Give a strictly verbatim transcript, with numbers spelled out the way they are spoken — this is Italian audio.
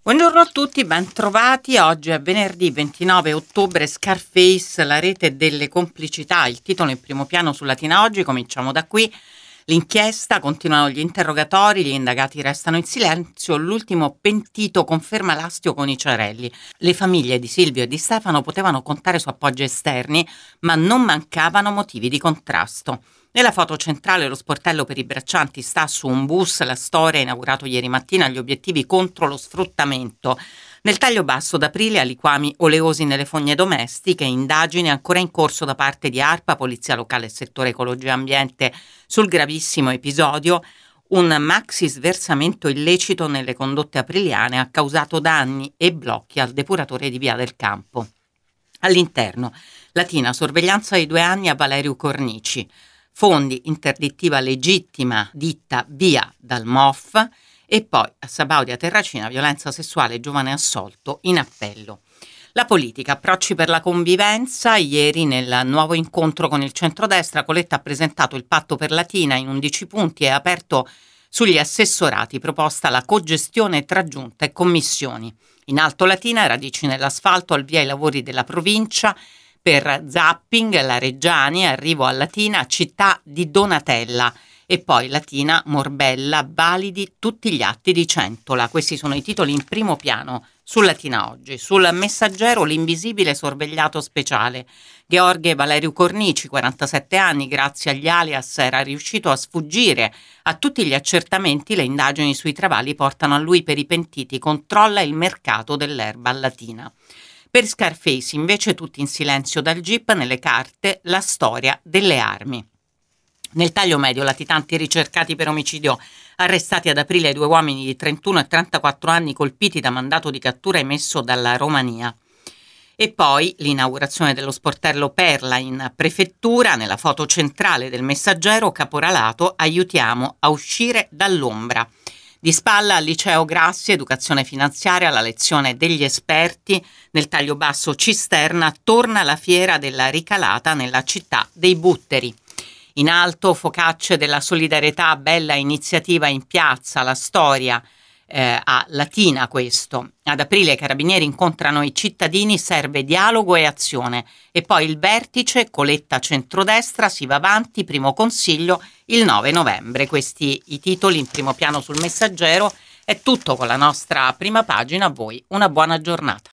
Buongiorno a tutti, bentrovati. Oggi è venerdì ventinove ottobre, Scarface, la rete delle complicità, il titolo in primo piano su Latina Oggi. Cominciamo da qui. L'inchiesta, continuano gli interrogatori, gli indagati restano in silenzio, l'ultimo pentito conferma l'astio con i Ciarelli. Le famiglie di Silvio e di Stefano potevano contare su appoggi esterni, ma non mancavano motivi di contrasto. Nella foto centrale lo sportello per i braccianti sta su un bus, la storia inaugurato ieri mattina, gli obiettivi contro lo sfruttamento. Nel taglio basso d'aprile, liquami oleosi nelle fogne domestiche, indagini ancora in corso da parte di ARPA, Polizia Locale e Settore Ecologia e Ambiente sul gravissimo episodio. Un maxi sversamento illecito nelle condotte apriliane ha causato danni e blocchi al depuratore di Via del Campo. All'interno, Latina, sorveglianza di due anni a Valerio Cornici. Fondi, interdittiva legittima, ditta via dal M O F, e poi a Sabaudia Terracina, violenza sessuale, giovane assolto in appello. La politica, approcci per la convivenza. Ieri nel nuovo incontro con il centrodestra Coletta ha presentato il patto per Latina in undici punti e ha aperto sugli assessorati, proposta la cogestione tra giunta e commissioni. In Alto Latina, radici nell'asfalto, al via i lavori della provincia. Per zapping, la Reggiani, arrivo a Latina, città di Donatella, e poi Latina, Morbella, validi tutti gli atti di Centola. Questi sono i titoli in primo piano su Latina Oggi. Sul Messaggero, l'invisibile sorvegliato speciale. Gheorghe Valerio Cornici, quarantasette anni, grazie agli alias era riuscito a sfuggire a tutti gli accertamenti. Le indagini sui travali portano a lui per i pentiti, controlla il mercato dell'erba a Latina. Per Scarface invece tutti in silenzio dal Jeep, nelle carte la storia delle armi. Nel taglio medio latitanti ricercati per omicidio, arrestati ad aprile due uomini di trentuno e trentaquattro anni colpiti da mandato di cattura emesso dalla Romania. E poi l'inaugurazione dello sportello Perla in prefettura. Nella foto centrale del Messaggero, caporalato, aiutiamo a uscire dall'ombra. Di spalla al liceo Grassi, educazione finanziaria, la lezione degli esperti. Nel taglio basso Cisterna, torna la fiera della ricalata nella città dei Butteri. In alto focacce della solidarietà, bella iniziativa in piazza, la storia eh, a Latina questo. Ad aprile i carabinieri incontrano i cittadini, serve dialogo e azione. E poi il vertice, Coletta centrodestra, si va avanti, primo consiglio il nove novembre. Questi i titoli in primo piano sul Messaggero. È tutto con la nostra prima pagina. A voi una buona giornata.